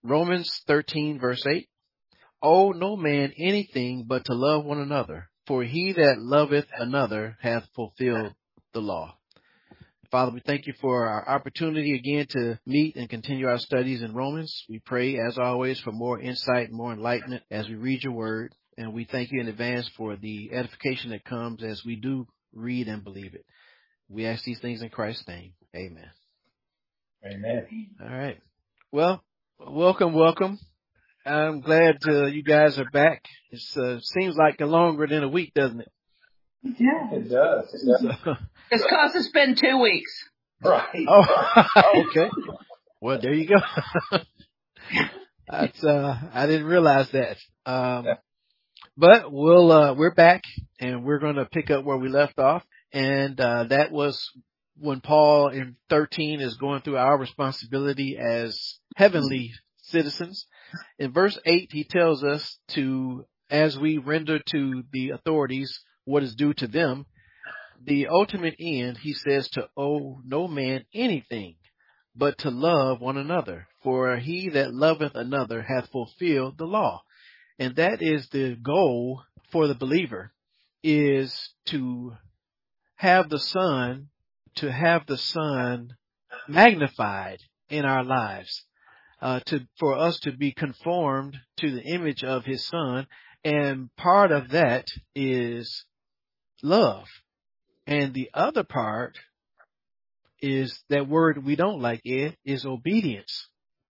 Romans 13, verse 8. Owe no man anything but to love one another, for he that loveth another hath fulfilled the law. Father, we thank you for our opportunity again to meet and continue our studies in Romans. We pray, as always, for more insight and more enlightenment as we read your word. And we thank you in advance for the edification that comes as we do read and believe it. We ask these things in Christ's name. Amen. Amen. All right. Well, welcome. I'm glad you guys are back. It seems like longer than a week, doesn't it? Yeah, it does. So, It's because it's been 2 weeks. Right. oh, okay. Well, there you go. I didn't realize that. But we're back and we're going to pick up where we left off. And, that was when Paul in 13 is going through our responsibility as heavenly citizens. In verse 8, he tells us to, as we render to the authorities what is due to them, the ultimate end, he says, to owe no man anything, but to love one another. For he that loveth another hath fulfilled the law. And that is the goal for the believer, is to have the Son magnified in our lives, for us to be conformed to the image of his Son. And part of that is love. And the other part is that word we don't like, Ed, is obedience.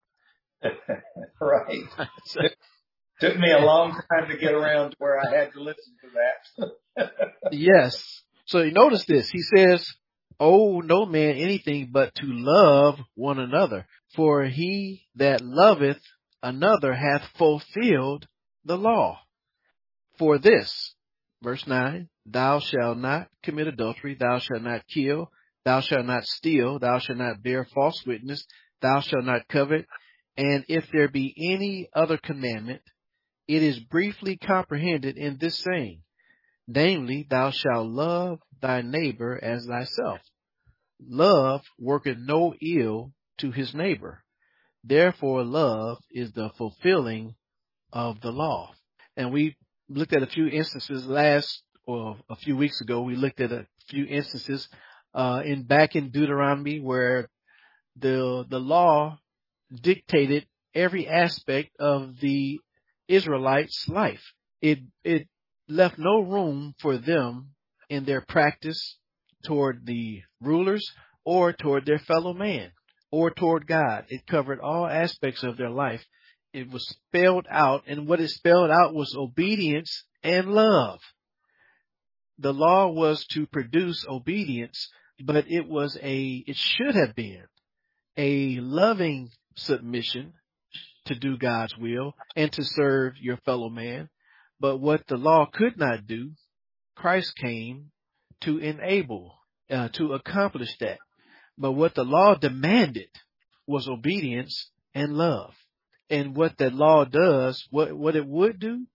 Right. Took me a long time to get around to where I had to listen to that. Yes. So you notice this. He says, owe no man anything but to love one another. For he that loveth another hath fulfilled the law. For this, verse 9, thou shalt not commit adultery, thou shalt not kill, thou shalt not steal, thou shalt not bear false witness, thou shalt not covet. And if there be any other commandment, it is briefly comprehended in this saying, namely, thou shalt love thy neighbor as thyself. Love worketh no ill to his neighbor. Therefore, love is the fulfilling of the law. And we looked at a few instances a few weeks ago. We looked at a few instances back in Deuteronomy where the law dictated every aspect of the Israelites' life. It left no room for them in their practice toward the rulers or toward their fellow man or toward God. It covered all aspects of their life. It was spelled out, and what it spelled out was obedience and love. The law was to produce obedience, but it should have been a loving submission to do God's will and to serve your fellow man. But what the law could not do, Christ came to enable, to accomplish that. But what the law demanded was obedience and love. And what that law does, what it would do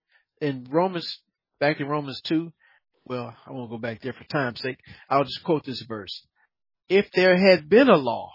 back in Romans 2, well, I won't go back there for time's sake. I'll just quote this verse. If there had been a law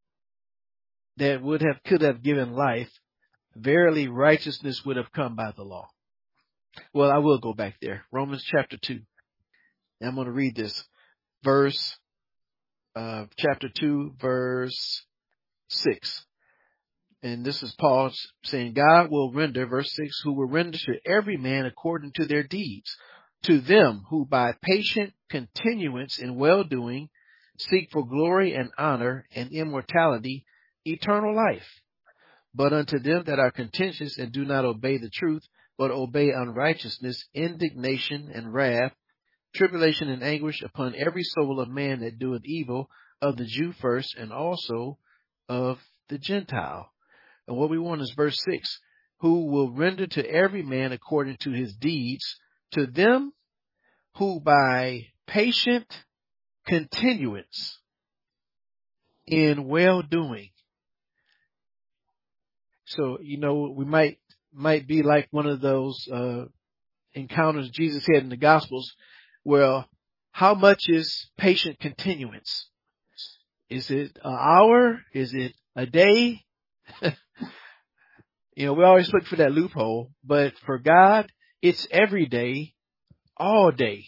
that could have given life, verily righteousness would have come by the law. Well, I will go back there. Romans chapter 2. And I'm going to read this verse, chapter 2, verse 6. And this is Paul saying, God will render, verse 6, who will render to every man according to their deeds, to them who by patient continuance in well-doing seek for glory and honor and immortality, eternal life. But unto them that are contentious and do not obey the truth, but obey unrighteousness, indignation and wrath, tribulation and anguish upon every soul of man that doeth evil, of the Jew first, and also of the Gentile. And what we want is verse 6, who will render to every man according to his deeds, to them who by patient continuance in well-doing. So, we might be like one of those encounters Jesus had in the Gospels. Well, how much is patient continuance? Is it an hour? Is it a day? We always look for that loophole, but for God, it's every day, all day.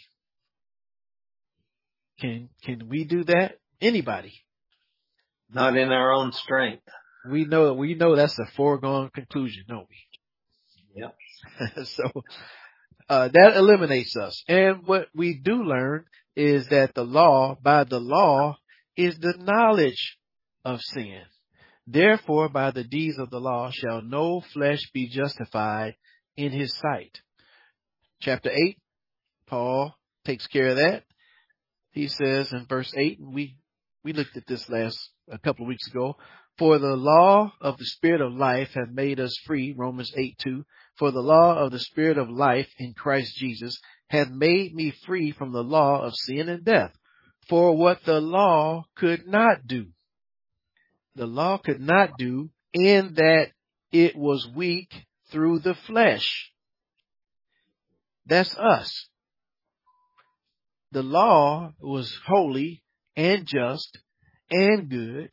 Can we do that? Anybody? Not in our own strength. We know that's a foregone conclusion, don't we? Yep. So that eliminates us. And what we do learn is that by the law is the knowledge of sin. Therefore, by the deeds of the law shall no flesh be justified in his sight. Chapter 8, Paul takes care of that. He says in verse 8, and we looked at this a couple of weeks ago, for the law of the Spirit of life hath made us free, Romans 8:2. For the law of the Spirit of life in Christ Jesus hath made me free from the law of sin and death. For what the law could not do, the law could not do in that it was weak through the flesh. That's us. The law was holy and just and good,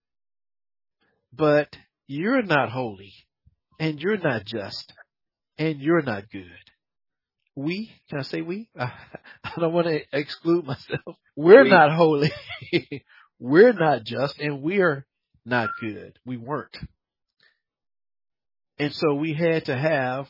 but you're not holy and you're not just and you're not good. Can I say we? I don't want to exclude myself. We're not holy. We're not just and we're not good. We weren't. And so we had to have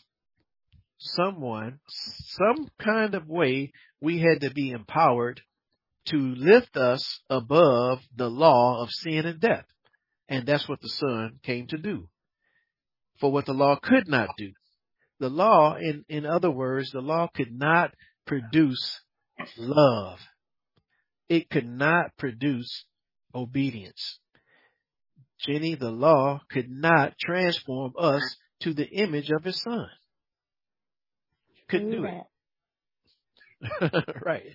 some kind of way, we had to be empowered to lift us above the law of sin and death. And that's what the Son came to do. For what the law could not do. The law, in other words, the law could not produce love. It could not produce obedience. Jenny, the law could not transform us to the image of his Son. Couldn't do it. Right.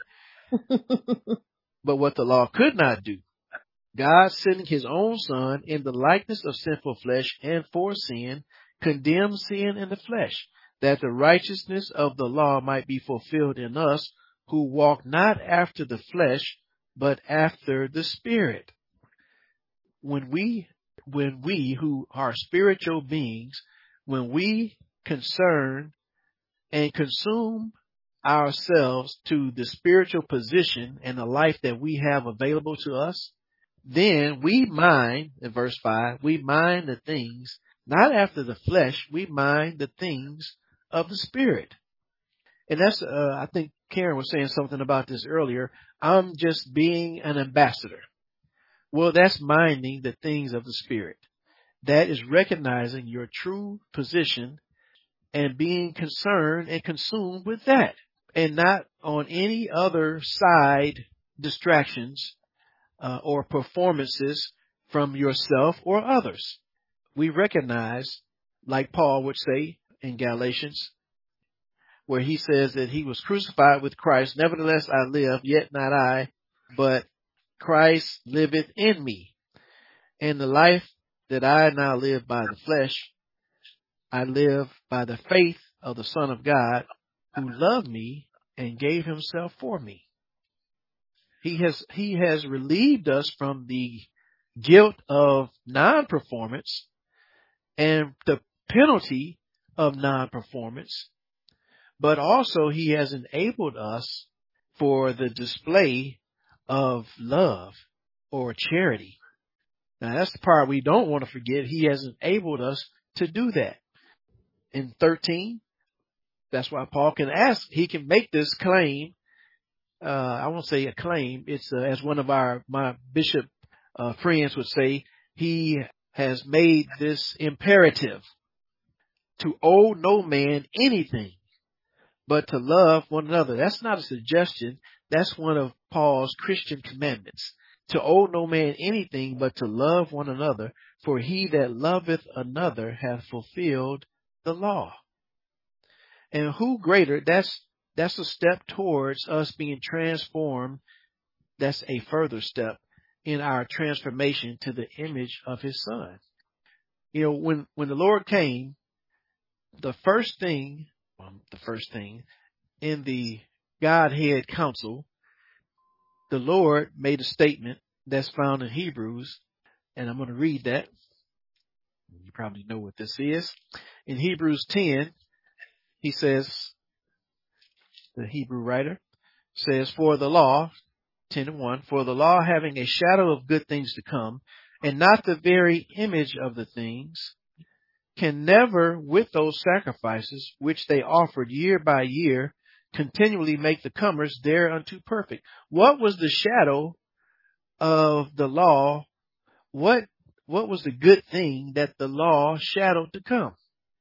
But what the law could not do, God sending his own Son in the likeness of sinful flesh and for sin, condemned sin in the flesh, that the righteousness of the law might be fulfilled in us who walk not after the flesh, but after the Spirit. When we who are spiritual beings, when we concern and consume ourselves to the spiritual position and the life that we have available to us, then we mind, in verse 5, we mind the things, not after the flesh, we mind the things of the Spirit. And that's, I think Karen was saying something about this earlier. I'm just being an ambassador. Well, that's minding the things of the Spirit. That is recognizing your true position and being concerned and consumed with that, and not on any other side distractions or performances from yourself or others. We recognize, like Paul would say in Galatians, where he says that he was crucified with Christ. Nevertheless, I live, yet not I, but Christ liveth in me. And the life that I now live by the flesh, I live by the faith of the Son of God, who loved me and gave himself for me. He has relieved us from the guilt of non-performance and the penalty of non-performance, but also he has enabled us for the display of love or charity. Now that's the part we don't want to forget. He has enabled us to do that. In 13, that's why Paul can he can make this claim. I won't say a claim. It's as one of my bishop friends would say, he has made this imperative to owe no man anything but to love one another. That's not a suggestion. That's one of Paul's Christian commandments. To owe no man anything but to love one another, for he that loveth another hath fulfilled the law. And who greater? That's a step towards us being transformed. That's a further step in our transformation to the image of his Son. When the Lord came, the first thing in the Godhead council, the Lord made a statement that's found in Hebrews, and I'm going to read that. You probably know what this is. In Hebrews 10, he says, the Hebrew writer says, for the law, 10:1, for the law having a shadow of good things to come, and not the very image of the things, can never, with those sacrifices which they offered year by year, continually make the comers thereunto perfect. What was the shadow of the law? What was the good thing that the law shadowed to come?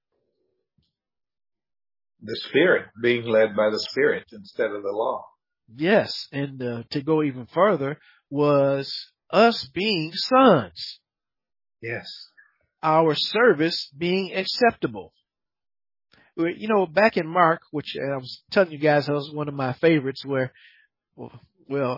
The Spirit, being led by the Spirit instead of the law. Yes, and to go even further was us being sons. Yes. Our service being acceptable. You know, back in Mark, which I was telling you guys that was one of my favorites, where, we'll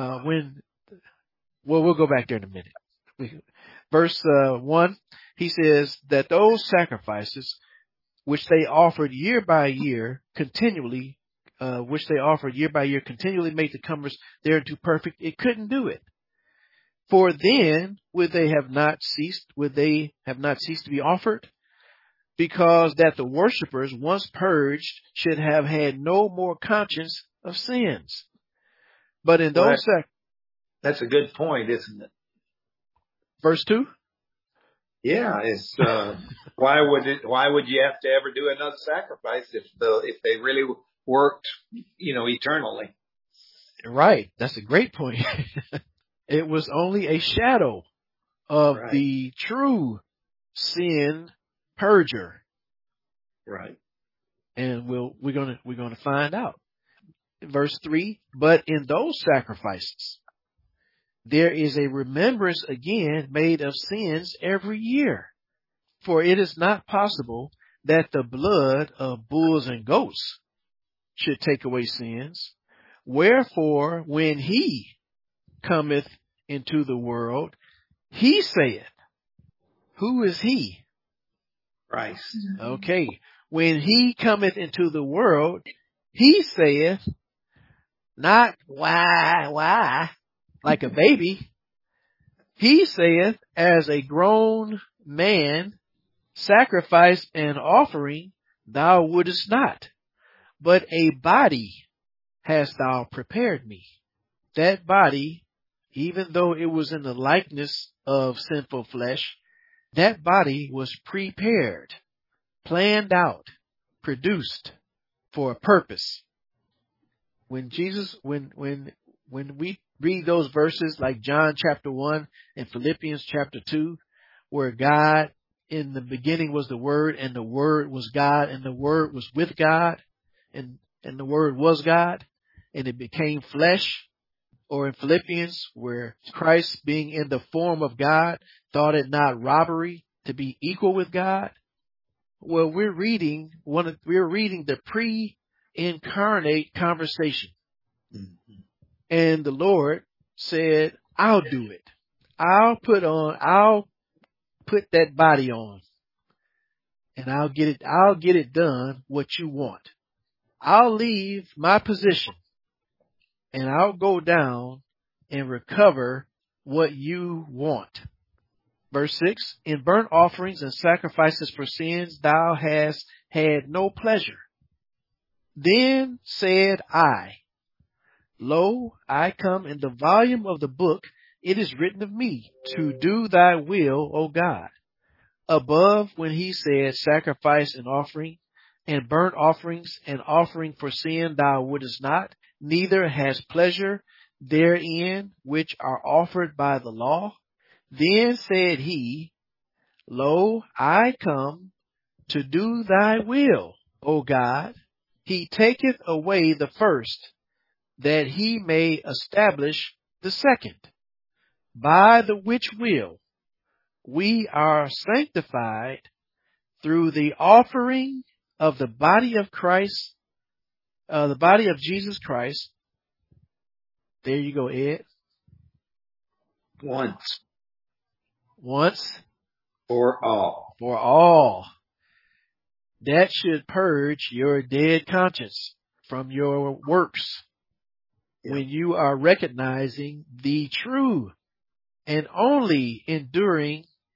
go back there in a minute. Verse 1, he says that those sacrifices which they offered year by year continually make the comers thereunto perfect. It couldn't do it. For then would they have not ceased to be offered? Because that the worshippers, once purged, should have had no more conscience of sins. But in those that's a good point, isn't it? Verse 2? Yeah, it's why would you have to ever do another sacrifice if they really worked, eternally? Right. That's a great point. It was only a shadow of the true sin purger. Right. And we're gonna find out. Verse 3, but in those sacrifices there is a remembrance again made of sins every year. For it is not possible that the blood of bulls and goats should take away sins. Wherefore, when he cometh into the world, he saith, who is he? Christ. Okay. When he cometh into the world, he saith, not why, like a baby. He saith, as a grown man, sacrifice and offering thou wouldest not, but a body hast thou prepared me. That body, even though it was in the likeness of sinful flesh, that body was prepared, planned out, produced for a purpose. When we read those verses like John chapter 1 and Philippians chapter 2, where God in the beginning was the Word, and the Word was God, and the Word was with God, and the Word was God, and it became flesh. Or in Philippians, where Christ, being in the form of God, thought it not robbery to be equal with God. Well, we're reading the pre-incarnate conversation. Mm-hmm. And the Lord said, I'll do it. I'll put that body on, and I'll get it done what you want. I'll leave my position, and I'll go down and recover what you want. Verse 6, in burnt offerings and sacrifices for sins thou hast had no pleasure. Then said I, lo, I come. In the volume of the book it is written of me, to do thy will, O God. Above, when he said, sacrifice and offering, and burnt offerings and offering for sin thou wouldest not, neither hast pleasure therein which are offered by the law. Then said he, lo, I come to do thy will, O God. He taketh away the first, that he may establish the second, by the which will we are sanctified through the offering of the body of Christ, the body of Jesus Christ. There you go, Ed. Once. For all. For all. That should purge your dead conscience from your works. Yeah. When you are recognizing the true and only enduring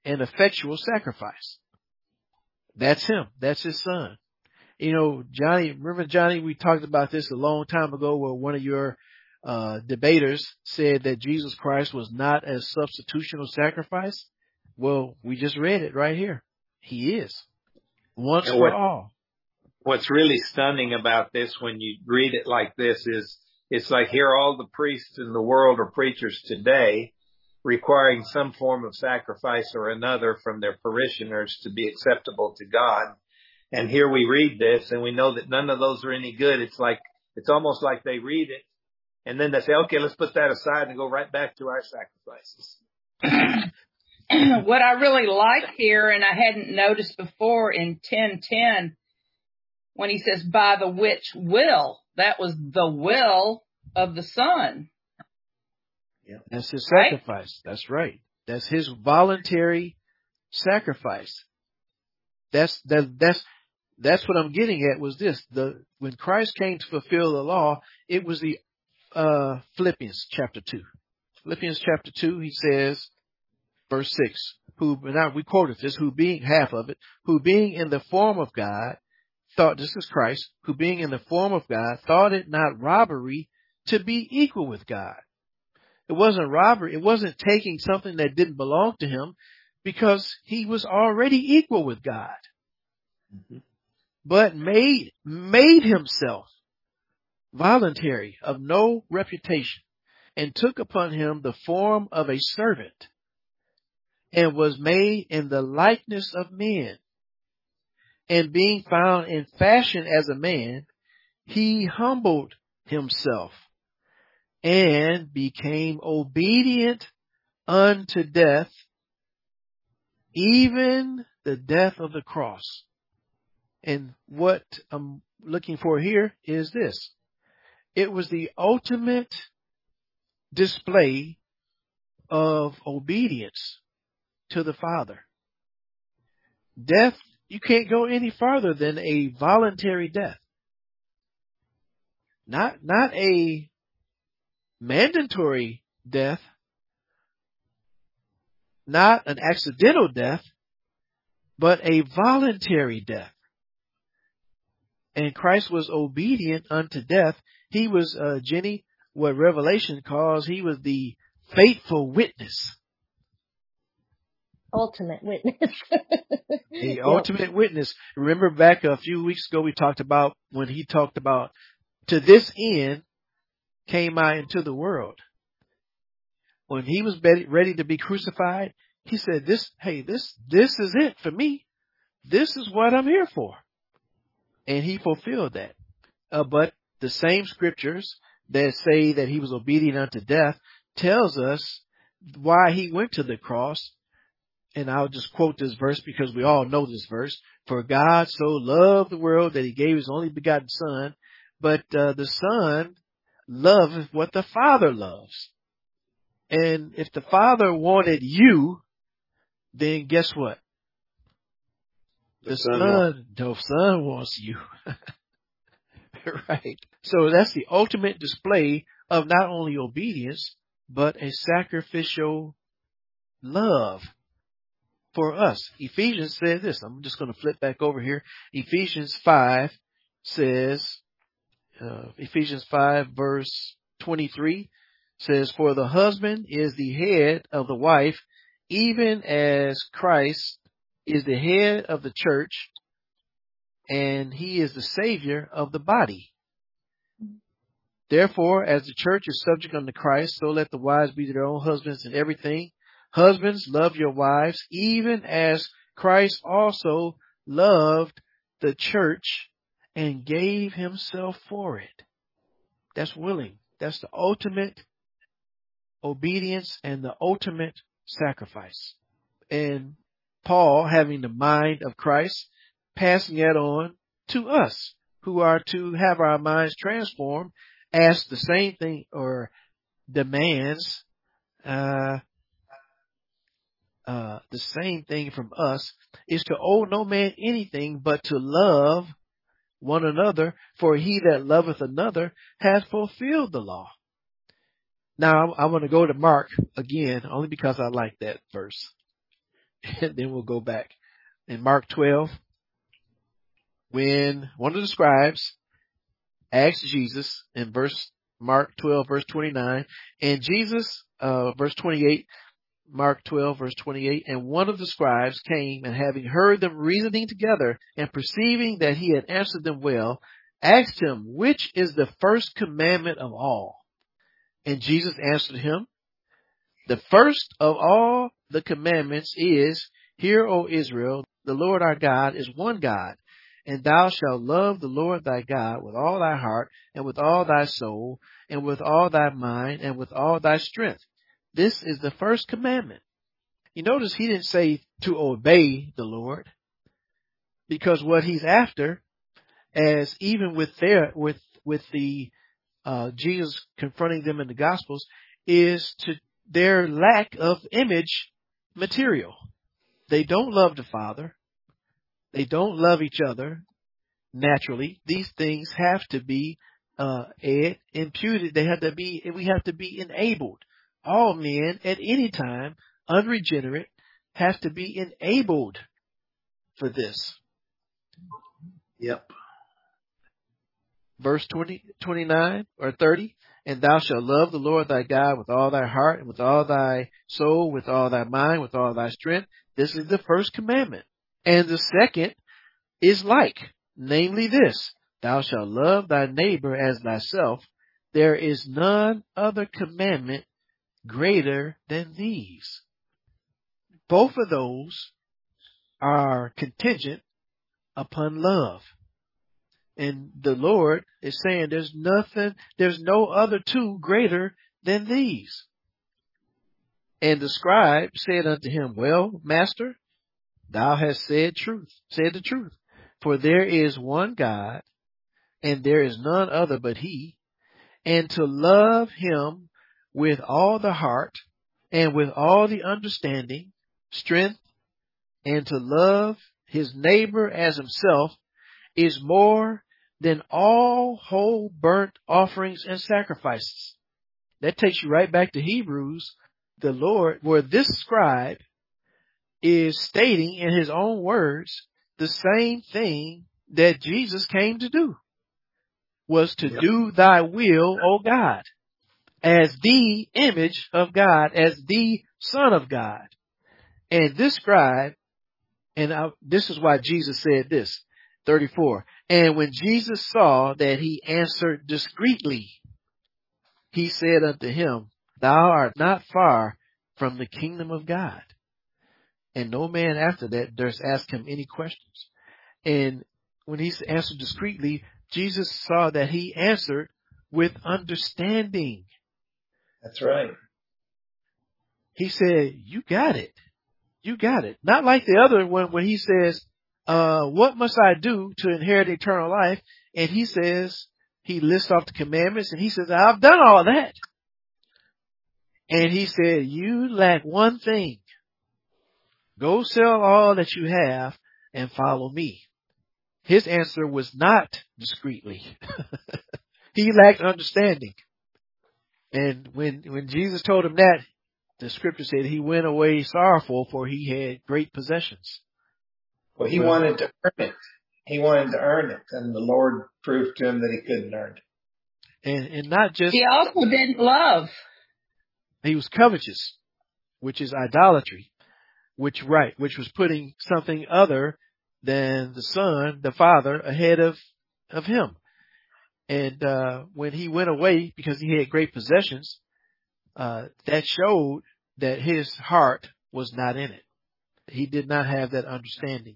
an effectual sacrifice. That's him. That's his son. You know, Johnny, remember Johnny, we talked about this a long time ago where one of your debaters said that Jesus Christ was not a substitutional sacrifice. Well, we just read it right here. He is. Once And for all. what's really stunning about this when you read it like this is it's like here all the priests in the world or preachers today requiring some form of sacrifice or another from their parishioners to be acceptable to God. And here we read this and we know that none of those are any good. It's almost like they read it and then they say, okay, let's put that aside and go right back to our sacrifices. What I really like here, and I hadn't noticed before in 10:10, when he says, by the which will, that was the will of the Son. Yeah. That's his sacrifice. Right? That's right. That's his voluntary sacrifice. That's what I'm getting at was this. When Christ came to fulfill the law, it was the Philippians chapter 2. Philippians chapter 2, he says, verse 6, we quoted this, who being half of it, who being in the form of God, this is Christ, who being in the form of God, thought it not robbery to be equal with God. It wasn't robbery. It wasn't taking something that didn't belong to him because he was already equal with God. Mm-hmm. But made himself voluntary, of no reputation, and took upon him the form of a servant, and was made in the likeness of men. And being found in fashion as a man, he humbled himself and became obedient unto death, even the death of the cross. And what I'm looking for here is this. It was the ultimate display of obedience to the Father. Death, you can't go any farther than a voluntary death. Not a mandatory death, not an accidental death, but a voluntary death. And Christ was obedient unto death. He was, Jenny, what Revelation calls, he was the faithful witness. Ultimate witness. The ultimate witness. Remember back a few weeks ago we talked about when he talked about, to this end came I into the world. When he was ready to be crucified, he said, this is it for me. This is what I'm here for. And he fulfilled that. But the same scriptures that say that he was obedient unto death tells us why he went to the cross. And I'll just quote this verse because we all know this verse. For God so loved the world that he gave his only begotten Son. But the Son loves what the Father loves. And if the Father wanted you, then guess what? The Son wants you. Right. So that's the ultimate display of not only obedience, but a sacrificial love for us. Ephesians says this. I'm just going to flip back over here. Ephesians 5 says, Ephesians 5 verse 23 says, for the husband is the head of the wife, even as Christ is the head of the church, and he is the Savior of the body. Therefore, as the church is subject unto Christ, so let the wives be to their own husbands in everything. Husbands, love your wives, even as Christ also loved the church and gave himself for it. That's willing. That's the ultimate obedience and the ultimate sacrifice. And Paul, having the mind of Christ, passing it on to us who are to have our minds transformed, asks the same thing or demands the same thing from us, is to owe no man anything but to love one another, for he that loveth another hath fulfilled the law. Now I want to go to Mark again, only because I like that verse. and then we'll go back. In Mark 12, when one of the scribes asked Jesus in Mark 12, verse 29, and Jesus, verse 28, Mark 12, verse 28, and one of the scribes came, and having heard them reasoning together, and perceiving that he had answered them well, asked him, which is the first commandment of all? And Jesus answered him, the first of all the commandments is, Hear, O Israel, the Lord our God is one God, and thou shalt love the Lord thy God with all thy heart, and with all thy soul, and with all thy mind, and with all thy strength. This is the first commandment. You notice he didn't say to obey the Lord, because what he's after, as even with the Jesus confronting them in the Gospels, is to their lack of image material. They don't love the Father. They don't love each other naturally. These things have to be imputed. We have to be enabled. All men at any time, unregenerate, have to be enabled for this. Yep. Verse 29 or 30, and thou shalt love the Lord thy God with all thy heart, and with all thy soul, with all thy mind, with all thy strength. This is the first commandment. And the second is like, namely this, thou shalt love thy neighbor as thyself. There is none other commandment greater than these. Both of those are contingent upon love. And the Lord is saying there's no other two greater than these. And the scribe said unto him, Well, master, thou hast said the truth. For there is one God, and there is none other but he, and to love him with all the heart, and with all the understanding, strength, and to love his neighbor as himself, is more than all whole burnt offerings and sacrifices. That takes you right back to Hebrews, the Lord, where this scribe is stating in his own words the same thing that Jesus came to do, was to do thy will, O God, as the image of God, as the Son of God. And this scribe, this is why Jesus said this, 34. And when Jesus saw that he answered discreetly, he said unto him, Thou art not far from the kingdom of God. And no man after that durst ask him any questions. And when he answered discreetly, Jesus saw that he answered with understanding. That's right. He said, You got it. You got it. Not like the other one when he says, what must I do to inherit eternal life? And he says, he lists off the commandments and he says, I've done all that. And he said, you lack one thing. Go sell all that you have and follow me. His answer was not discreetly. He lacked understanding. And when Jesus told him that, the scripture said he went away sorrowful, for he had great possessions. Well, he wanted to earn it. He wanted to earn it, and the Lord proved to him that he couldn't earn it. And not just... He also didn't love. He was covetous, which is idolatry, which was putting something other than the Son, the Father, ahead of him. And when he went away, because he had great possessions, that showed that his heart was not in it. He did not have that understanding.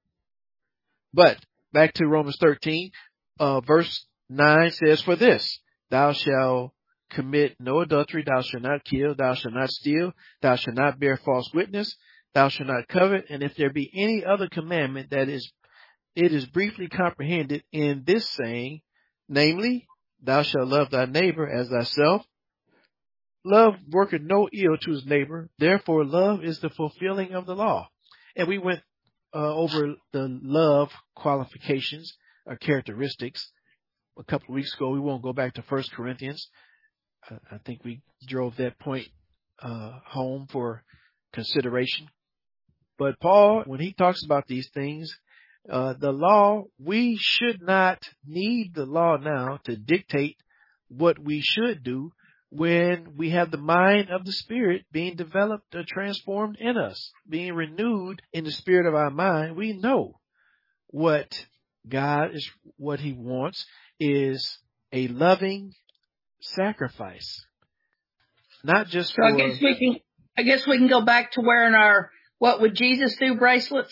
But back to Romans 13, verse 9 says, For this, thou shalt commit no adultery, thou shalt not kill, thou shalt not steal, thou shalt not bear false witness, thou shalt not covet. And if there be any other commandment, it is briefly comprehended in this saying, namely, thou shalt love thy neighbor as thyself. Love worketh no ill to his neighbor. Therefore, love is the fulfilling of the law. And we went over the love qualifications or characteristics a couple of weeks ago. We won't go back to 1 Corinthians. I think we drove that point home for consideration. But Paul, when he talks about these things, the law, we should not need the law now to dictate what we should do when we have the mind of the Spirit being developed or transformed in us, being renewed in the spirit of our mind. We know what God is, what he wants is a loving sacrifice. Not just so I guess we can go back to wearing our "What Would Jesus Do" bracelets.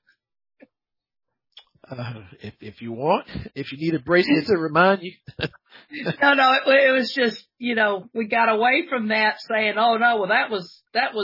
If you want, if you need a bracelet to remind you. No, it was just, we got away from that saying, oh no, well that was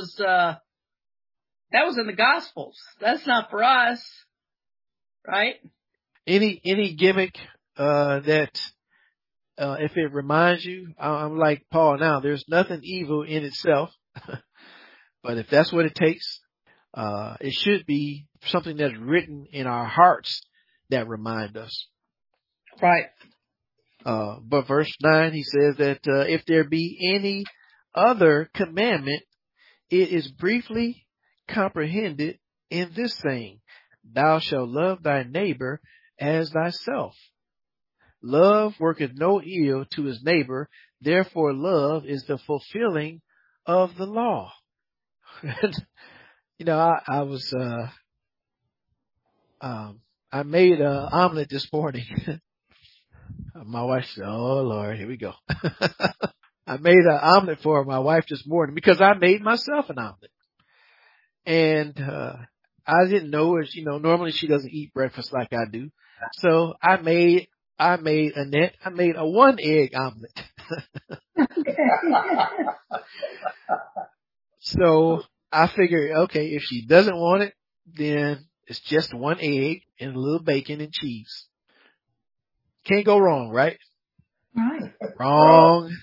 in the Gospels. That's not for us. Right? Any gimmick, that, if it reminds you, I'm like Paul now, there's nothing evil in itself, but if that's what it takes, it should be something that's written in our hearts that remind us. Right. But verse 9, he says that, if there be any other commandment, it is briefly comprehended in this saying, thou shalt love thy neighbor as thyself. Love worketh no ill to his neighbor, therefore love is the fulfilling of the law. I made an omelet this morning. My wife said, oh Lord, here we go. I made an omelet for my wife this morning because I made myself an omelet. And, I didn't know, as normally she doesn't eat breakfast like I do. So I made a 1 egg omelet. So I figured, okay, if she doesn't want it, then it's just 1 egg and a little bacon and cheese. Can't go wrong, right? Right. Wrong.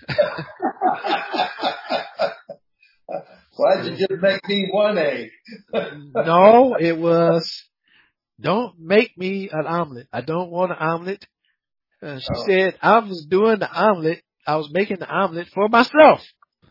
Why'd you just make me 1 egg? No, it was, don't make me an omelet. I don't want an omelet. She said I was doing the omelet. I was making the omelet for myself.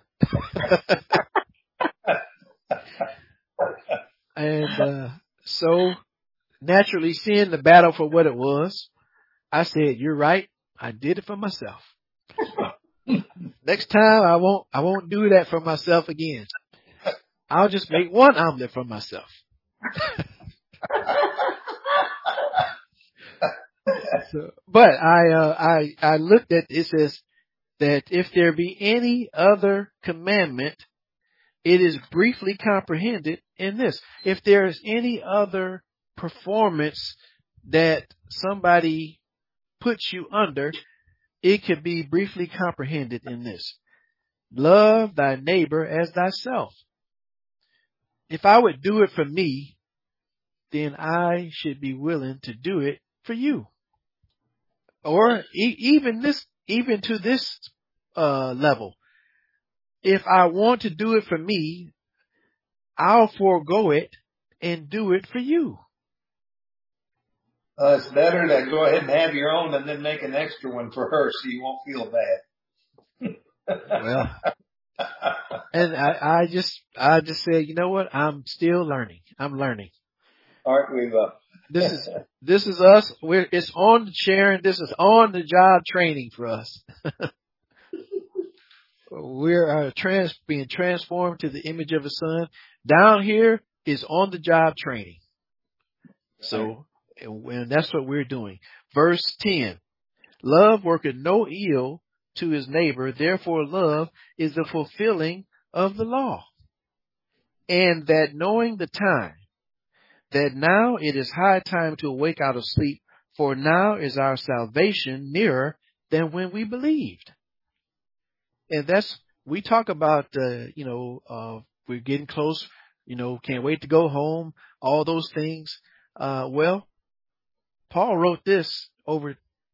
And, so naturally seeing the battle for what it was, I said, you're right. I did it for myself. Next time I won't do that for myself again. I'll just make 1 omelet for myself. But I looked at it says that if there be any other commandment, it is briefly comprehended in this. If there is any other performance that somebody puts you under, it could be briefly comprehended in this. Love thy neighbor as thyself. If I would do it for me, then I should be willing to do it for you. Or even to this level. If I want to do it for me, I'll forego it and do it for you. It's better to go ahead and have your own and then make an extra one for her so you won't feel bad. Well, and I just said, you know what? I'm still learning. I'm learning. Aren't we? This is us. It's on sharing. This is on the job training for us. We're being transformed to the image of His Son. Down here is on the job training. So, and that's what we're doing. Verse 10. Love worketh no ill to his neighbor, therefore love is the fulfilling of the law. And that knowing the time, that now it is high time to awake out of sleep, for now is our salvation nearer than when we believed. And we talk about, we're getting close, can't wait to go home, all those things. Well, Paul wrote this over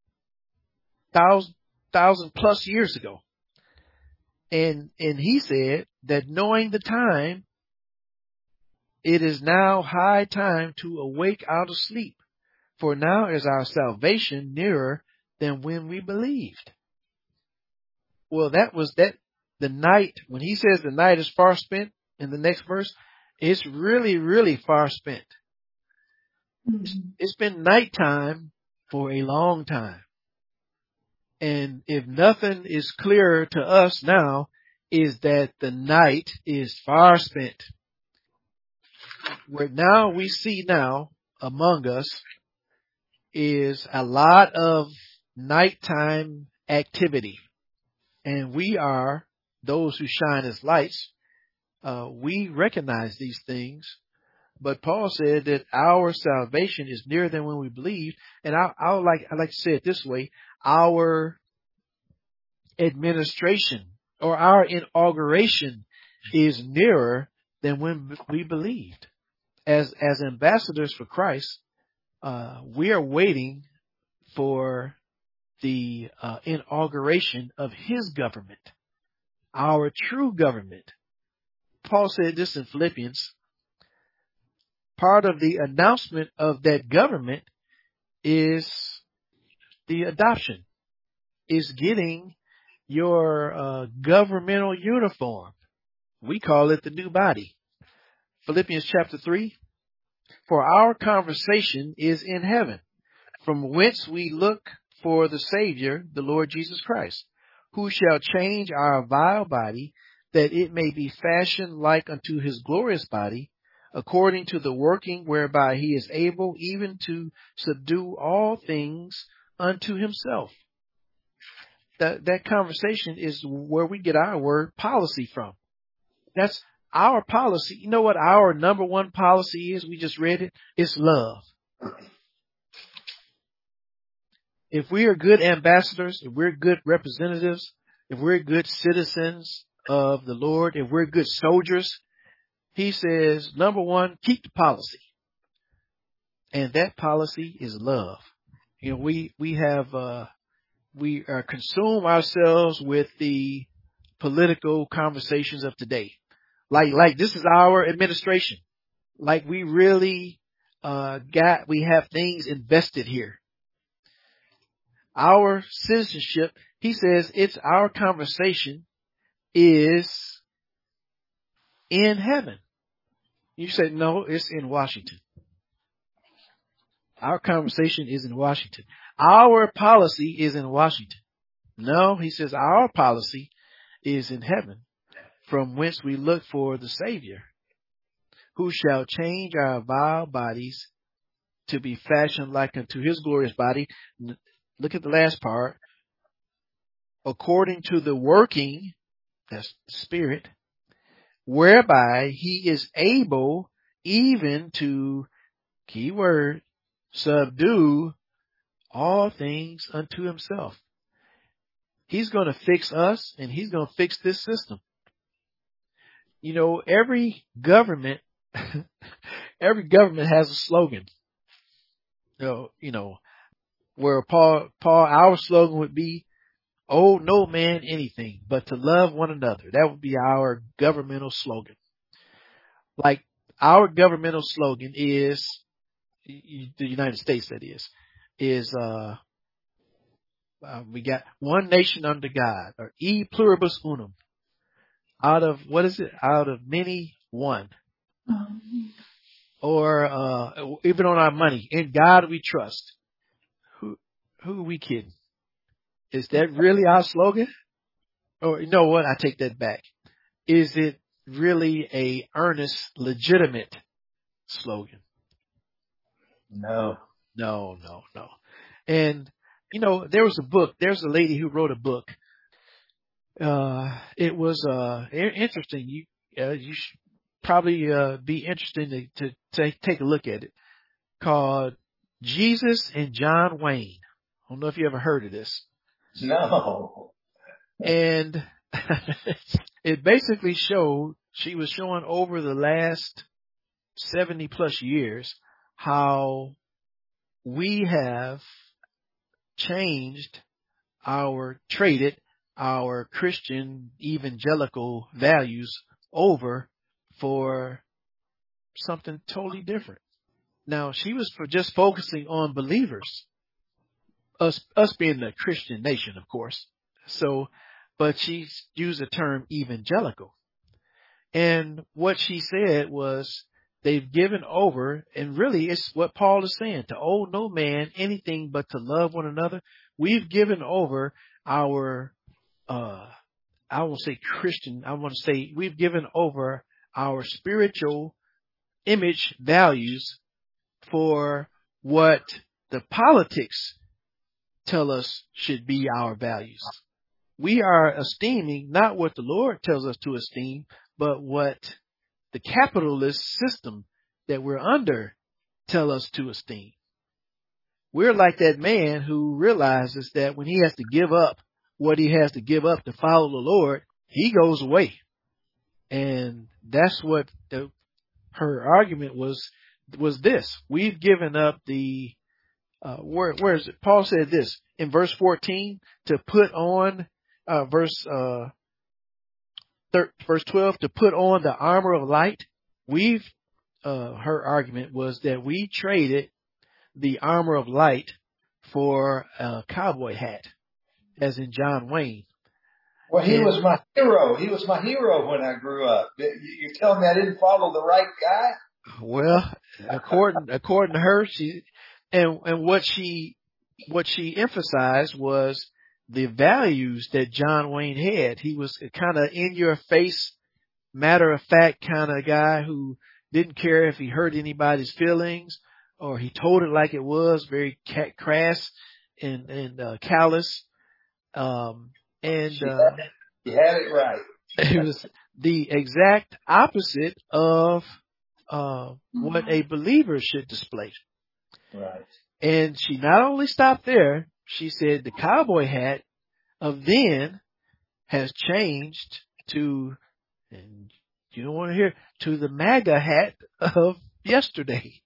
1,000 plus years ago. And he said that knowing the time, it is now high time to awake out of sleep, for now is our salvation nearer than when we believed. Well, the night, when he says the night is far spent in the next verse, It's really, really far spent. It's been nighttime for a long time. And if nothing is clearer to us now, is that the night is far spent. Where now we see now among us is a lot of nighttime activity. And we are those who shine as lights. We recognize these things. But Paul said that our salvation is nearer than when we believed. And I like to say it this way. Our administration or our inauguration is nearer than when we believed. As ambassadors for Christ, we are waiting for the inauguration of his government, our true government. Paul said this in Philippians. Part of the announcement of that government is the adoption, is getting your governmental uniform. We call it the new body. Philippians chapter 3. For our conversation is in heaven, from whence we look for the Savior, the Lord Jesus Christ, who shall change our vile body, that it may be fashioned like unto his glorious body, according to the working whereby he is able even to subdue all things unto himself. That conversation is where we get our word policy from. That's our policy. You know what our number one policy is? We just read it. It's love. If we are good ambassadors, if we're good representatives, if we're good citizens of the Lord, if we're good soldiers, he says, number one, keep the policy. And that policy is love. You know, we consume ourselves with the political conversations of today. Like this is our administration. Like we really, we have things invested here. Our citizenship, he says, it's our conversation is in heaven. You said, no, it's in Washington. Our conversation is in Washington. Our policy is in Washington. No, he says, our policy is in heaven, from whence we look for the Savior, who shall change our vile bodies to be fashioned like unto his glorious body. Look at the last part. According to the working, that's the Spirit, whereby he is able even to, keyword, subdue all things unto himself. He's going to fix us and he's going to fix this system. You know, every government has a slogan. You know, where Paul, our slogan would be, owe no man anything but to love one another. That would be our governmental slogan. Like our governmental slogan is, the United States that is we got one nation under God, or e pluribus unum. Out of, what is it? Out of many, one. Or even on our money, in God we trust. Who are we kidding? Is that really our slogan? Or you know what? I take that back. Is it really a earnest, legitimate slogan? No. And you know, there's a lady who wrote a book. It was interesting. You should probably be interested to take a look at it. Called Jesus and John Wayne. I don't know if you ever heard of this. No. And it basically she was showing over the last 70 plus years how we have traded our Christian evangelical values over for something totally different. Now, she was just focusing on believers, us being the Christian nation, of course. So, but she used the term evangelical. And what she said was they've given over, and really it's what Paul is saying, to owe no man anything but to love one another. We've given over our, I won't say Christian, I want to say we've given over our spiritual image values for what the politics tell us should be our values. We are esteeming not what the Lord tells us to esteem, but what the capitalist system that we're under tell us to esteem. We're like that man who realizes that when he has to give up what he has to give up to follow the Lord, he goes away. And that's what her argument was this. We've given up the, where is it? Paul said this in verse 14 to put on, verse 12 to put on the armor of light. Her argument was that we traded the armor of light for a cowboy hat, as in John Wayne. Well, he was my hero. He was my hero when I grew up. You're telling me I didn't follow the right guy? Well, according to her, what she emphasized was the values that John Wayne had. He was a kind of in your face, matter of fact kind of guy who didn't care if he hurt anybody's feelings, or he told it like it was, very crass and callous. You had it right. It was the exact opposite of what a believer should display. Right. And she not only stopped there, she said the cowboy hat of then has changed to, and you don't want to hear, to the MAGA hat of yesterday.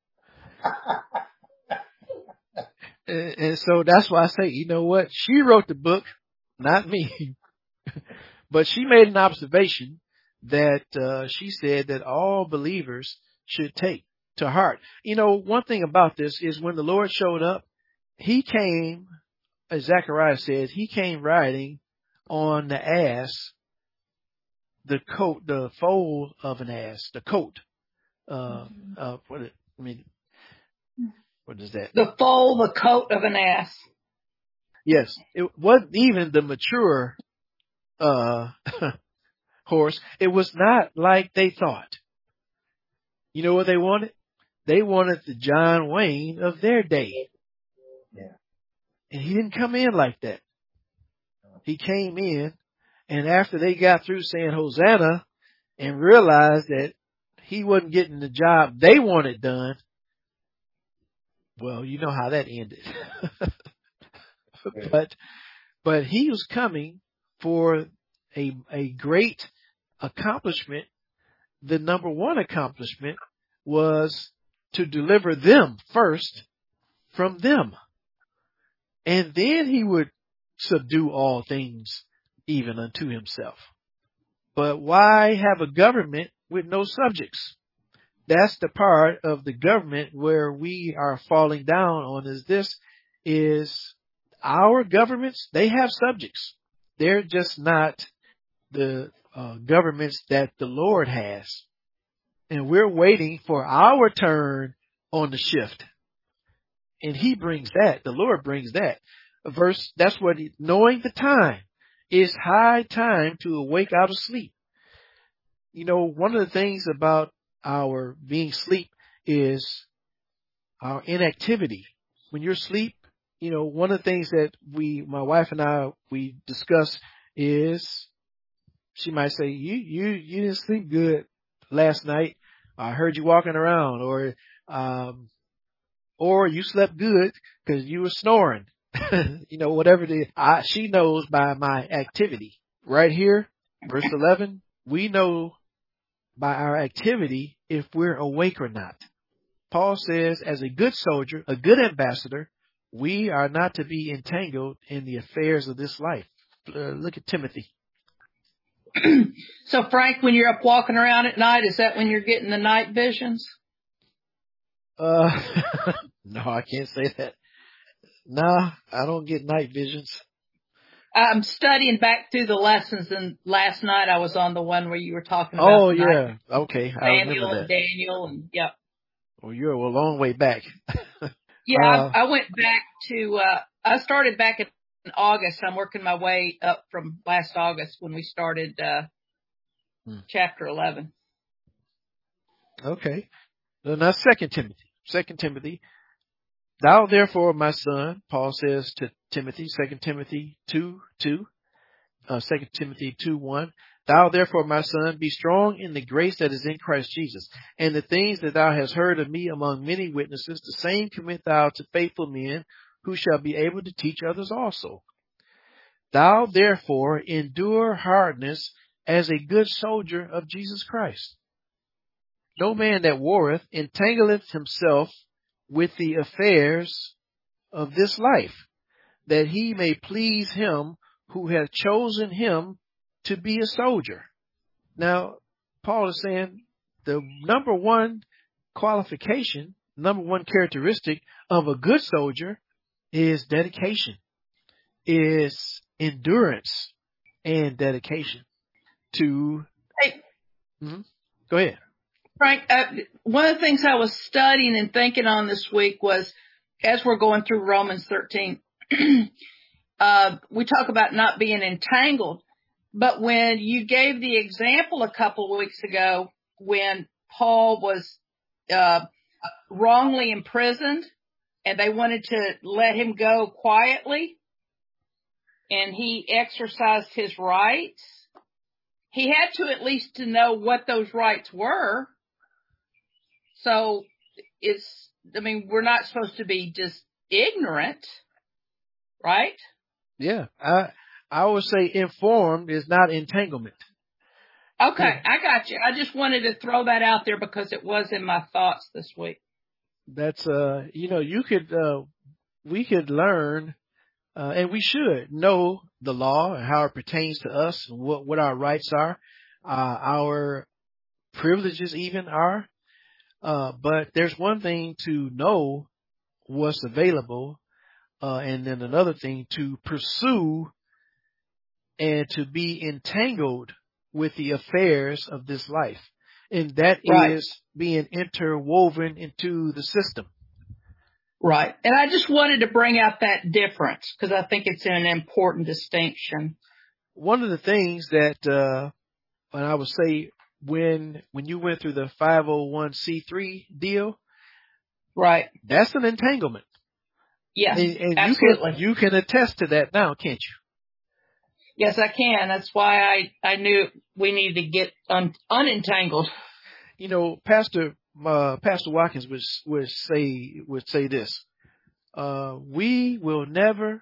And so that's why I say, you know what? She wrote the book, not me. But she made an observation that she said that all believers should take to heart. You know, one thing about this is when the Lord showed up, he came, as Zechariah says, he came riding on the ass, the coat, the foal of an ass, the coat. What is that? The foal, the coat of an ass. Yes. It wasn't even the mature horse. It was not like they thought. You know what they wanted? They wanted the John Wayne of their day. Yeah. And he didn't come in like that. He came in, and after they got through saying Hosanna and realized that he wasn't getting the job they wanted done, well, you know how that ended. But he was coming for a great accomplishment. The number one accomplishment was to deliver them first from them. And then he would subdue all things even unto himself. But why have a government with no subjects? That's the part of the government where we are falling down on, is our governments, they have subjects. They're just not the governments that the Lord has. And we're waiting for our turn on the shift. And he brings that. The Lord brings that. That's what knowing the time. It's high time to awake out of sleep. You know, one of the things about our being asleep is our inactivity. When you're asleep, you know, one of the things that my wife and I, we discuss is, she might say, you didn't sleep good last night. I heard you walking around, or you slept good because you were snoring. You know, whatever it is. She knows by my activity. Right here, verse 11, we know by our activity if we're awake or not. Paul says, as a good soldier, a good ambassador, we are not to be entangled in the affairs of this life. Look at Timothy. So, Frank, when you're up walking around at night, is that when you're getting the night visions? No, I can't say that. No, I don't get night visions. I'm studying back through the lessons, and last night I was on the one where you were talking about. Oh, yeah. Okay. I remember Samuel that. and Daniel, and yep. Well, you're a long way back. Yeah, I went back to, I started back in August. I'm working my way up from last August when we started, chapter 11. Okay. Now, 2 Timothy. Thou therefore, my son, Paul says to Timothy, 2 Timothy 2:1. Thou therefore, my son, be strong in the grace that is in Christ Jesus. And the things that thou hast heard of me among many witnesses, the same commit thou to faithful men, who shall be able to teach others also. Thou therefore endure hardness as a good soldier of Jesus Christ. No man that warreth entangleth himself with the affairs of this life, that he may please him who hath chosen him to be a soldier. Now, Paul is saying the number one qualification, number one characteristic of a good soldier is dedication, is endurance and dedication to... Hey. Go ahead. Frank, one of the things I was studying and thinking on this week was, as we're going through Romans 13, we talk about not being entangled. But when you gave the example a couple of weeks ago, when Paul was wrongly imprisoned and they wanted to let him go quietly, and he exercised his rights, he had to at least to know what those rights were. So we're not supposed to be just ignorant, right? Yeah. I would say informed is not entanglement. Okay, I got you. I just wanted to throw that out there because it was in my thoughts this week. That's, we could learn, and we should know the law and how it pertains to us and what our rights are, our privileges even are. But there's one thing to know what's available, and then another thing to pursue and to be entangled with the affairs of this life. And that is being interwoven into the system. Right. And I just wanted to bring out that difference because I think it's an important distinction. One of the things that, and I would say when you went through the 501c3 deal, right, that's an entanglement. Yeah, and absolutely. You can attest to that now, can't you? Yes, I can. That's why I knew we needed to get unentangled. Pastor Watkins would say this. We will never,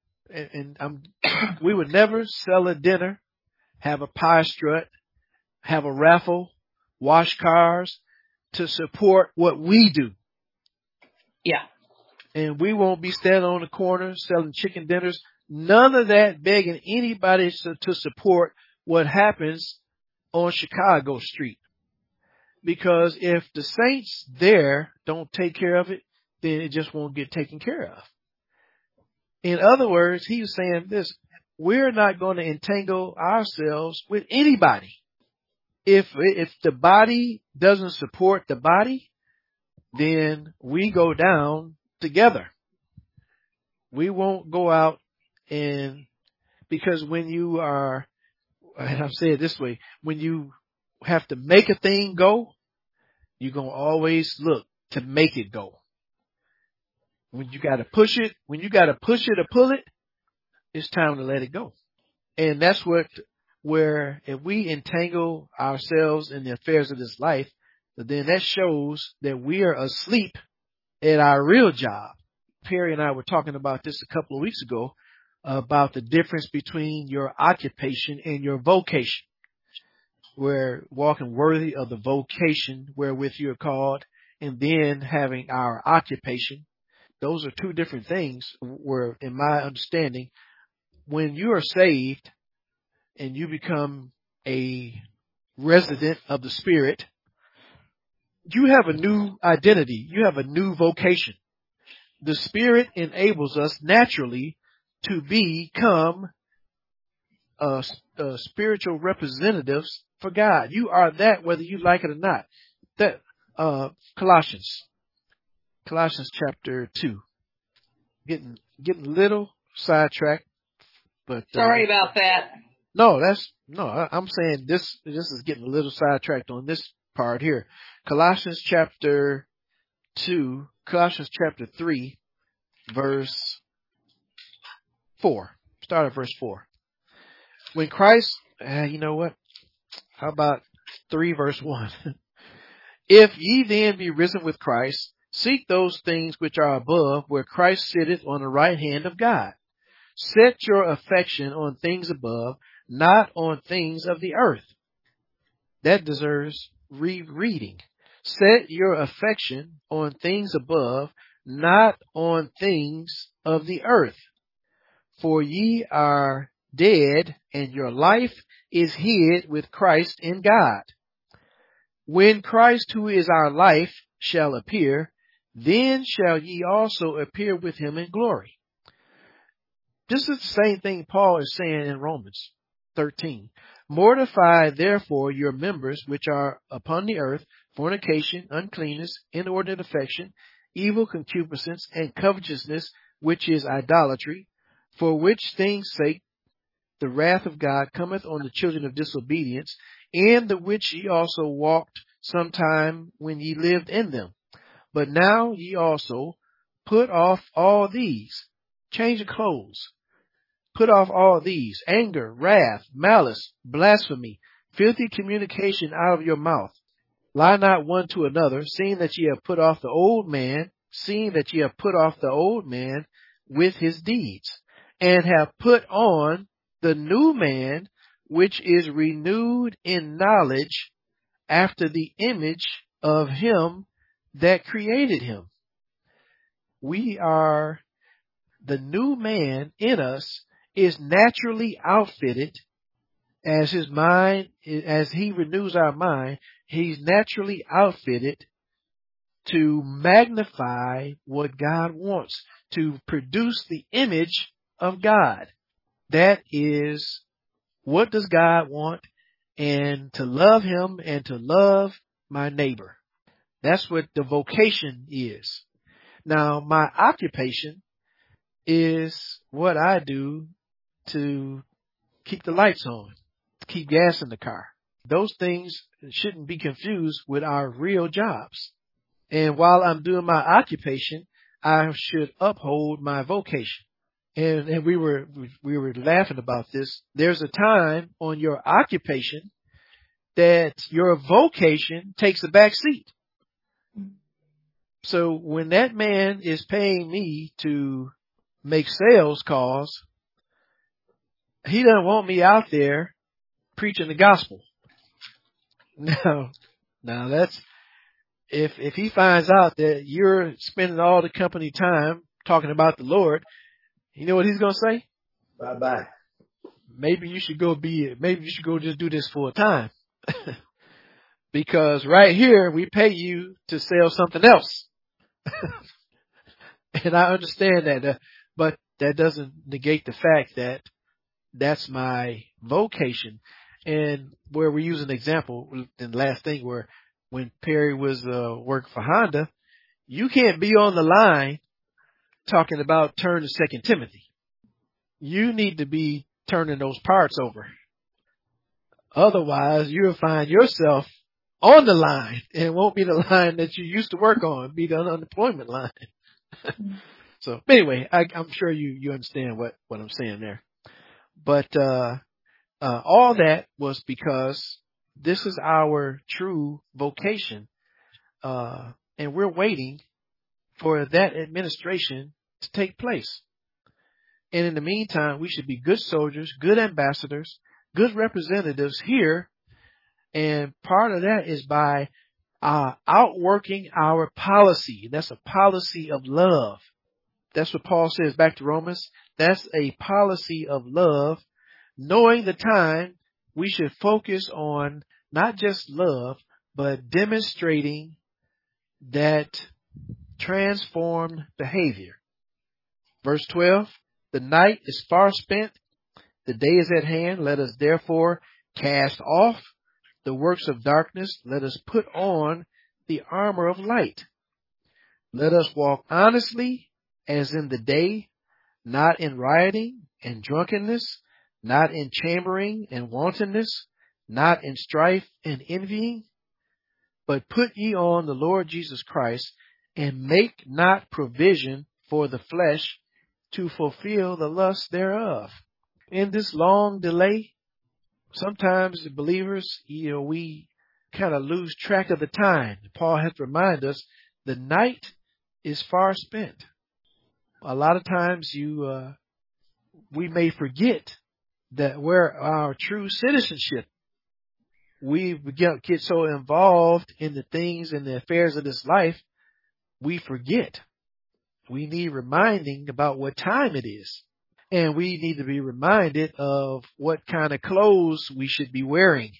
we would never sell a dinner, have a pie strut, have a raffle, wash cars to support what we do. Yeah. And we won't be standing on the corner selling chicken dinners. None of that begging anybody to support what happens on Chicago Street. Because if the saints there don't take care of it, then it just won't get taken care of. In other words, he was saying this: we're not going to entangle ourselves with anybody. If the body doesn't support the body, then we go down together. We won't go out because when you are, and I've said it this way, when you have to make a thing go, you're going to always look to make it go. When you got to push it or pull it, it's time to let it go. And that's where if we entangle ourselves in the affairs of this life, then that shows that we are asleep at our real job. Perry and I were talking about this a couple of weeks ago, about the difference between your occupation and your vocation. We're walking worthy of the vocation wherewith you're called, and then having our occupation. Those are two different things where, in my understanding, when you are saved and you become a resident of the Spirit, you have a new identity. You have a new vocation. The Spirit enables us naturally to become spiritual representatives for God. You are that whether you like it or not. That Colossians chapter 2. Getting a little sidetracked, but sorry about that. I'm saying this is getting a little sidetracked on this part here. Colossians chapter 3, verse 4. Start at verse 4. When Christ, you know what? How about 3 verse 1? If ye then be risen with Christ, seek those things which are above, where Christ sitteth on the right hand of God. Set your affection on things above, not on things of the earth. That deserves rereading. Set your affection on things above, not on things of the earth. For ye are dead, and your life is hid with Christ in God. When Christ, who is our life, shall appear, then shall ye also appear with him in glory. This is the same thing Paul is saying in Romans 13. Mortify therefore your members which are upon the earth, fornication, uncleanness, inordinate affection, evil concupiscence, and covetousness, which is idolatry, for which things' sake the wrath of God cometh on the children of disobedience, in the which ye also walked sometime when ye lived in them. But now ye also put off all these. Change of clothes. Put off all these: anger, wrath, malice, blasphemy, filthy communication out of your mouth. Lie not one to another, seeing that ye have put off the old man with his deeds, and have put on the new man, which is renewed in knowledge after the image of him that created him. We are, the new man in us is naturally outfitted as he renews our mind, he's naturally outfitted to magnify what God wants, to produce the image of God. That is, what does God want? And to love him and to love my neighbor. That's what the vocation is. Now, my occupation is what I do to keep the lights on, to keep gas in the car. Those things shouldn't be confused with our real jobs. And while I'm doing my occupation, I should uphold my vocation. And we were laughing about this. There's a time on your occupation that your vocation takes a back seat. So when that man is paying me to make sales calls, he doesn't want me out there preaching the gospel. Now that's, if he finds out that you're spending all the company time talking about the Lord, you know what he's going to say? Bye-bye. Maybe you should go just do this full time. Because right here, we pay you to sell something else. And I understand that, but that doesn't negate the fact that that's my vocation. And where we use an example, and the last thing, where when Perry was working for Honda, you can't be on the line talking about turn to 2 Timothy. You need to be turning those parts over. Otherwise, you'll find yourself on the line, and it won't be the line that you used to work on. It'll be the unemployment line. So anyway, I'm sure you understand what I'm saying there. But all that was because this is our true vocation, and we're waiting for that administration to take place. And in the meantime, we should be good soldiers, good ambassadors, good representatives here. And part of that is by outworking our policy. That's a policy of love. That's what Paul says back to Romans. That's a policy of love. Knowing the time, we should focus on not just love, but demonstrating that transformed behavior. Verse 12, the night is far spent, The day is at hand. Let us therefore cast off the works of darkness. Let us put on the armor of light. Let us walk honestly as in the day, not in rioting and drunkenness, not in chambering and wantonness, not in strife and envying, but put ye on the Lord Jesus Christ, and make not provision for the flesh to fulfill the lust thereof. In this long delay, sometimes the believers, we kind of lose track of the time. Paul has to remind us the night is far spent. A lot of times we may forget that where our true citizenship. We get so involved in the things and the affairs of this life, we forget. We need reminding about what time it is. And we need to be reminded of what kind of clothes we should be wearing.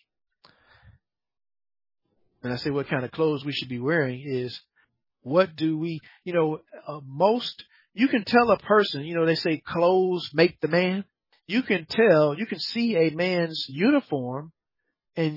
When I say what kind of clothes we should be wearing is, what do we, you can tell a person, they say clothes make the man. You can see a man's uniform, and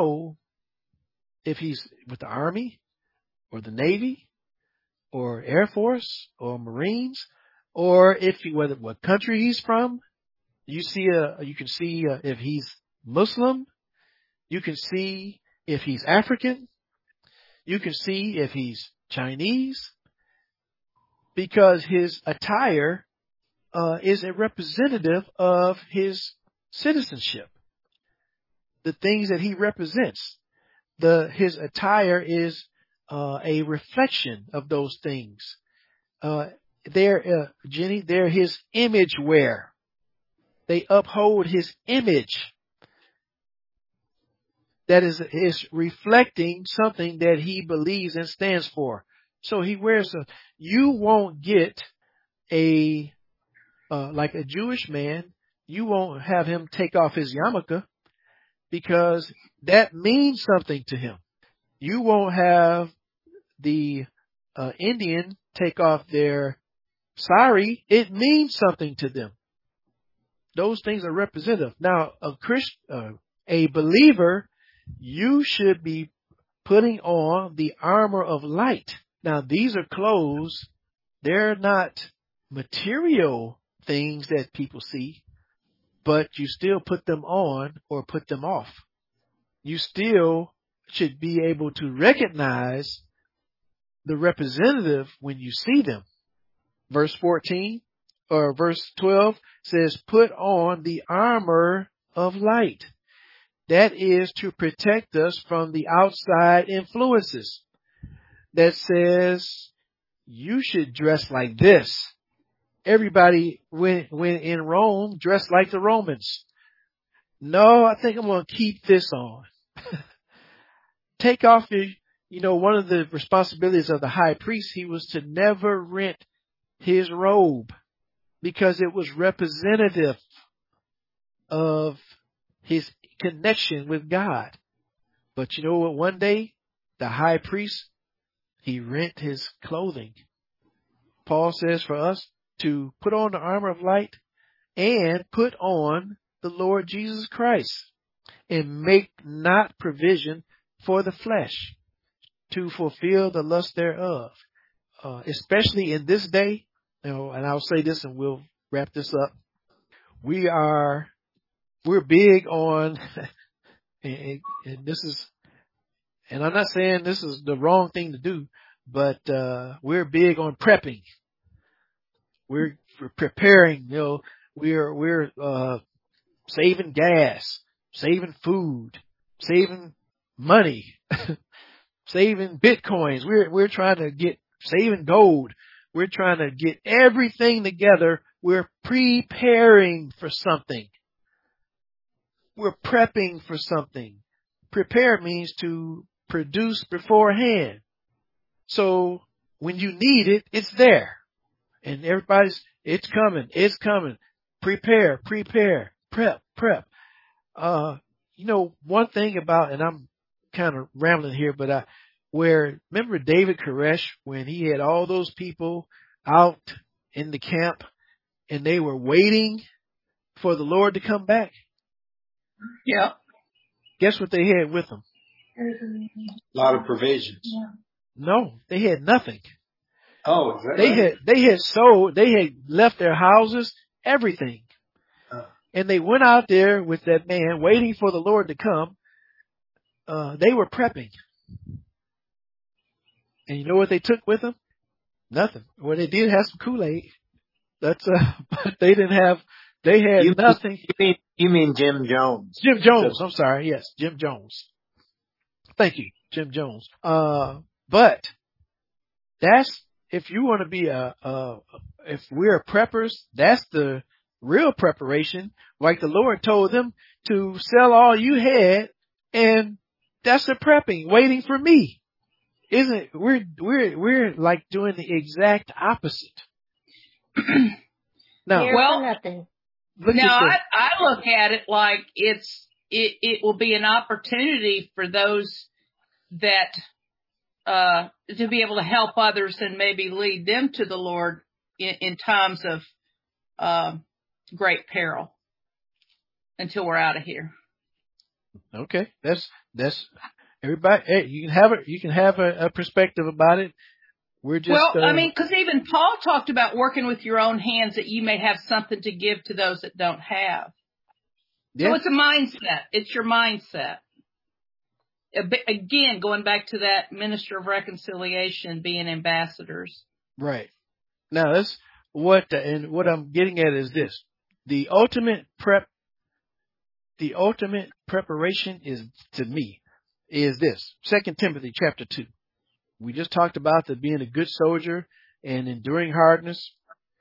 if he's with the Army or the Navy or Air Force or Marines, or what country he's from. You can see if he's Muslim. You can see if he's African. You can see if he's Chinese, because his attire is a representative of his citizenship. The things that he represents, his attire is a reflection of those things. They're his image wear. They uphold his image. That is reflecting something that he believes and stands for. So he wears you won't get like a Jewish man, you won't have him take off his yarmulke, because that means something to him. You won't have the Indian take off their sari. It means something to them. Those things are representative. Now, a believer, you should be putting on the armor of light. Now, these are clothes. They're not material things that people see, but you still put them on or put them off. You still should be able to recognize the representative when you see them. Verse 14 or verse 12 says, put on the armor of light. That is to protect us from the outside influences that says you should dress like this. Everybody when in Rome dressed like the Romans. No, I think I'm going to keep this on. Take off one of the responsibilities of the high priest, he was to never rent his robe, because it was representative of his connection with God. But you know what? One day, the high priest, he rent his clothing. Paul says for us to put on the armor of light and put on the Lord Jesus Christ, and make not provision for the flesh to fulfill the lust thereof. Especially in this day, and I'll say this and we'll wrap this up. We're big on, and I'm not saying this is the wrong thing to do, but we're big on prepping. We're preparing, we're saving gas, saving food, saving money, saving bitcoins. We're trying to saving gold. We're trying to get everything together. We're preparing for something. We're prepping for something. Prepare means to produce beforehand. So when you need it, it's there. And it's coming. Prepare, prep. One thing about, and I'm kind of rambling here, but remember David Koresh, when he had all those people out in the camp and they were waiting for the Lord to come back. Yeah. Guess what they had with them? A lot of provisions. No, they had nothing. Oh, is that right? They had sold, they had left their houses, everything. And they went out there with that man waiting for the Lord to come. They were prepping. And you know what they took with them? Nothing. Well, they did have some Kool-Aid. But they didn't have, they had nothing. You mean Jim Jones? Jim Jones. I'm sorry. Yes, Jim Jones. Thank you, Jim Jones. But that's, if you want to be if we're preppers, that's the real preparation. Like the Lord told them to sell all you had, and that's the prepping, waiting for me. Isn't it? We're like doing the exact opposite. Now, I look at it like it will be an opportunity for those that to be able to help others and maybe lead them to the Lord in times of great peril until we're out of here. Okay, that's everybody. Hey, you can have a perspective about it. We're just because even Paul talked about working with your own hands that you may have something to give to those that don't have. Yeah. So it's a mindset. It's your mindset. Again, going back to that minister of reconciliation, being ambassadors. Right. Now, that's what I'm getting at is this: the ultimate preparation is, to me, is this: 2 Timothy chapter 2. We just talked about the being a good soldier and enduring hardness.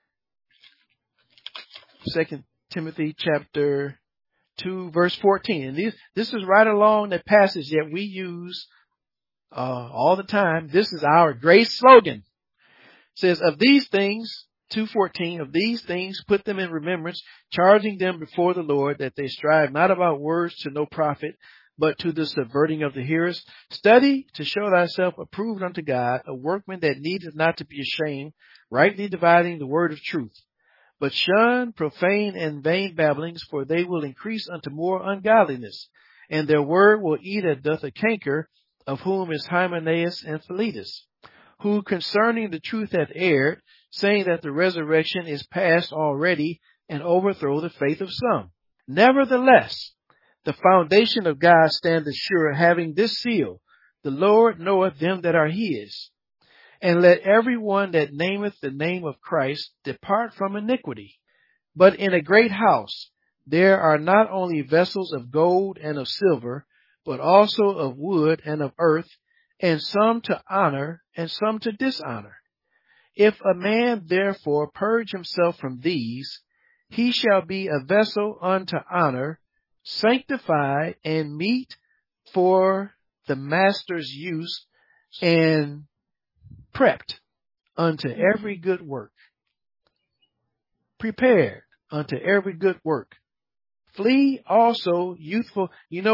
2 Timothy chapter 2 verse 14. And this is right along the passage that we use all the time. This is our grace slogan. It says, of these things, 2:14, of these things put them in remembrance, charging them before the Lord that they strive not about words to no profit, but to the subverting of the hearers. Study to show thyself approved unto God, a workman that needeth not to be ashamed, rightly dividing the word of truth. But shun profane and vain babblings, for they will increase unto more ungodliness, and their word will eat as doth a canker, of whom is Hymenaeus and Philetus, who concerning the truth hath erred, saying that the resurrection is past already, and overthrow the faith of some. Nevertheless, the foundation of God standeth sure, having this seal, the Lord knoweth them that are his. And let every one that nameth the name of Christ depart from iniquity. But in a great house there are not only vessels of gold and of silver, but also of wood and of earth, and some to honor and some to dishonor. If a man therefore purge himself from these, he shall be a vessel unto honor, sanctified and meet for the master's use, and prepped unto every good work. Prepared unto every good work. Flee also youthful,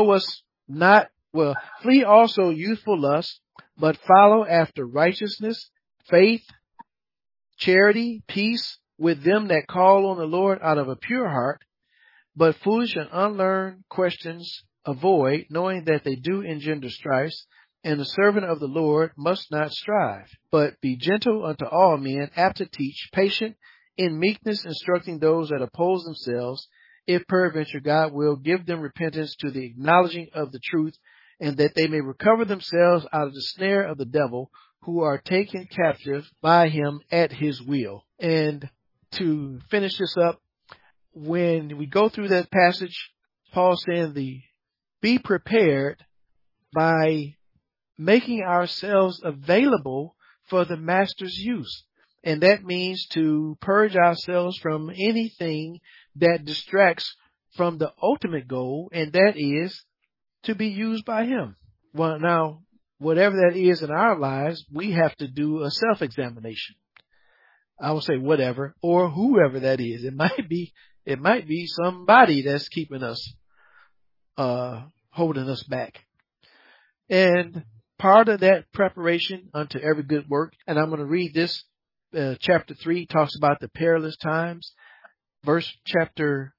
flee also youthful lust, but follow after righteousness, faith, charity, peace with them that call on the Lord out of a pure heart. But foolish and unlearned questions avoid, knowing that they do engender strifes, and the servant of the Lord must not strive, but be gentle unto all men, apt to teach, patient, in meekness instructing those that oppose themselves, if peradventure God will give them repentance to the acknowledging of the truth, and that they may recover themselves out of the snare of the devil, who are taken captive by him at his will. And to finish this up, when we go through that passage, Paul's saying be prepared by making ourselves available for the master's use. And that means to purge ourselves from anything that distracts from the ultimate goal, and that is to be used by him. Well, now, whatever that is in our lives, we have to do a self-examination. I will say whatever, or whoever that is. It might be somebody that's keeping us, holding us back. And part of that preparation unto every good work, and I'm going to read this, chapter 3 talks about the perilous times. Chapter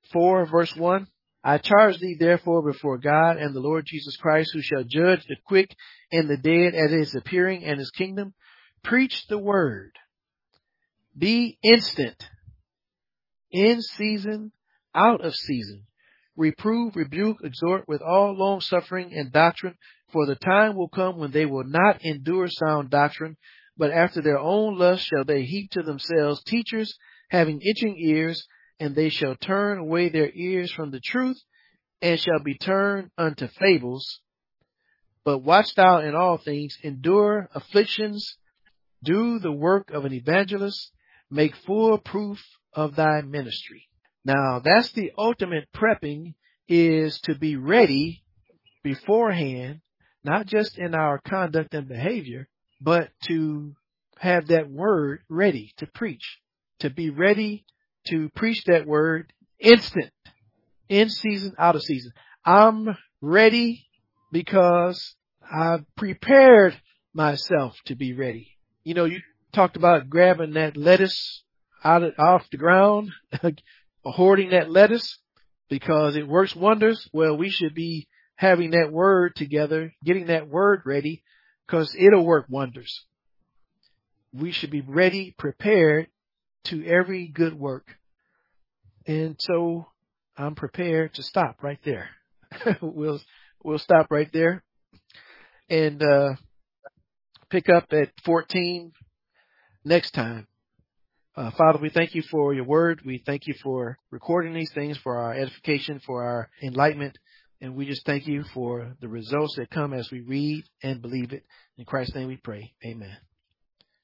4 verse 1. I charge thee therefore before God and the Lord Jesus Christ, who shall judge the quick and the dead at his appearing and his kingdom. Preach the word. Be instant, in season, out of season. Reprove, rebuke, exhort with all long suffering and doctrine, for the time will come when they will not endure sound doctrine, but after their own lust shall they heap to themselves teachers having itching ears, and they shall turn away their ears from the truth, and shall be turned unto fables. But watch thou in all things, endure afflictions, do the work of an evangelist, make full proof of thy ministry. Now, that's the ultimate prepping, is to be ready beforehand, not just in our conduct and behavior, but to have that word ready to preach, to be ready to preach that word instant, in season, out of season. I'm ready because I've prepared myself to be ready. You know, you talked about grabbing that lettuce off the ground, hoarding that lettuce because it works wonders. Well, we should be having that word together, getting that word ready, because it'll work wonders. We should be ready, prepared to every good work. And so I'm prepared to stop right there. We'll stop right there and pick up at 14 next time. Father, we thank you for your word. We thank you for recording these things for our edification, for our enlightenment. And we just thank you for the results that come as we read and believe it. In Christ's name we pray. Amen.